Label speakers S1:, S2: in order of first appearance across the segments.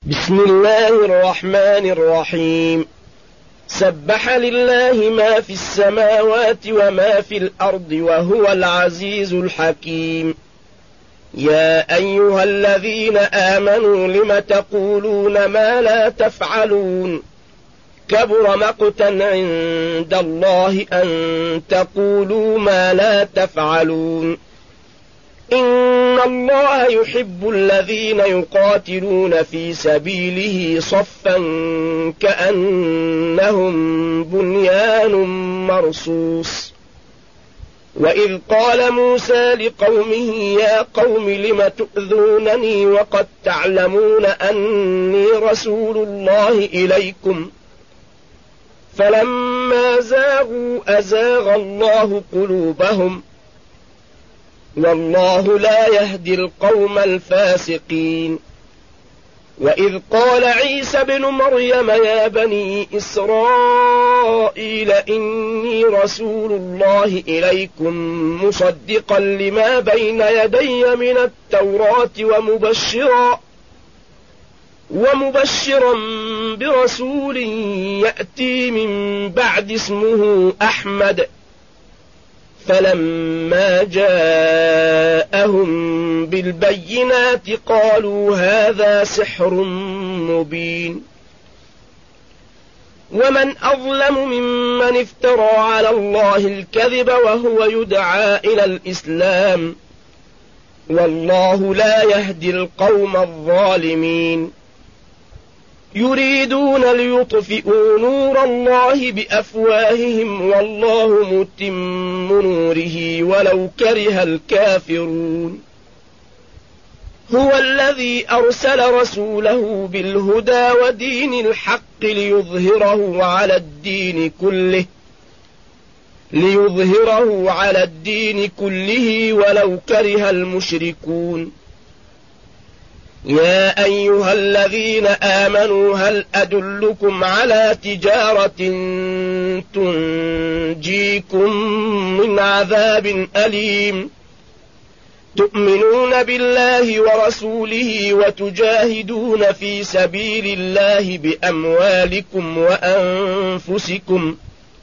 S1: بسم الله الرحمن الرحيم. سبح لله ما في السماوات وما في الأرض وهو العزيز الحكيم. يا أيها الذين آمنوا لم تقولون ما لا تفعلون؟ كبر مقتا عند الله أن تقولوا ما لا تفعلون. إن الله يحب الذين يقاتلون في سبيله صفا كأنهم بنيان مرصوص. وإذ قال موسى لقومه يا قوم لم تؤذونني وقد تعلمون أني رسول الله إليكم فلما زاغوا أزاغ الله قلوبهم والله لا يهدي القوم الفاسقين. وإذ قال عيسى ابن مريم يا بني إسرائيل إني رسول الله إليكم مصدقا لما بين يدي من التوراة ومبشرا برسول يأتي من بعد اسمه أحمد. فلما جاءهم بالبينات قالوا هذا سحر مبين. ومن أظلم ممن افترى على الله الكذب وهو يدعى إلى الإسلام والله لا يهدي القوم الظالمين. يريدون ليطفئوا نور الله بأفواههم والله متم نوره ولو كره الكافرون. هو الذي أرسل رسوله بالهدى ودين الحق ليظهره على الدين كله ولو كره المشركون. يا أيها الذين آمنوا هل أدلكم على تجارة تنجيكم من عذاب أليم تؤمنون بالله ورسوله وتجاهدون في سبيل الله بأموالكم وأنفسكم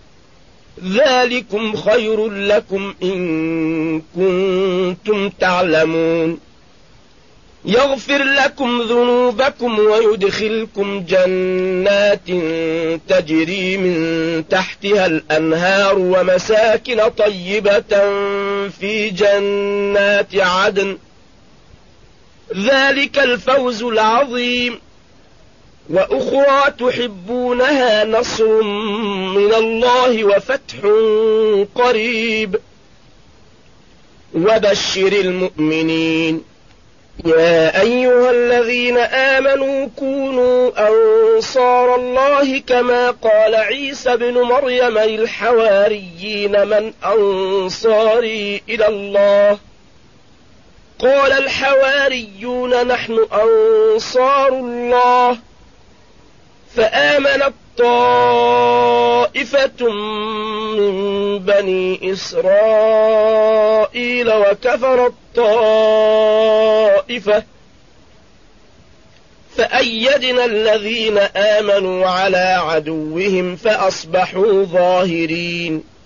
S1: ذلكم خير لكم إن كنتم تعلمون. يغفر لكم ذنوبكم ويدخلكم جنات تجري من تحتها الأنهار ومساكن طيبة في جنات عدن ذلك الفوز العظيم. وأخرى تحبونها نصر من الله وفتح قريب وبشر المؤمنين. يا أيها الذين آمنوا كونوا أنصار الله كما قال عيسى ابن مريم للحواريين من أنصاري إلى الله قال الحواريون نحن أنصار الله. فآمنت طائفة من بني إسرائيل وكفرت طائفة فأيدنا الذين آمنوا على عدوهم فأصبحوا ظاهرين.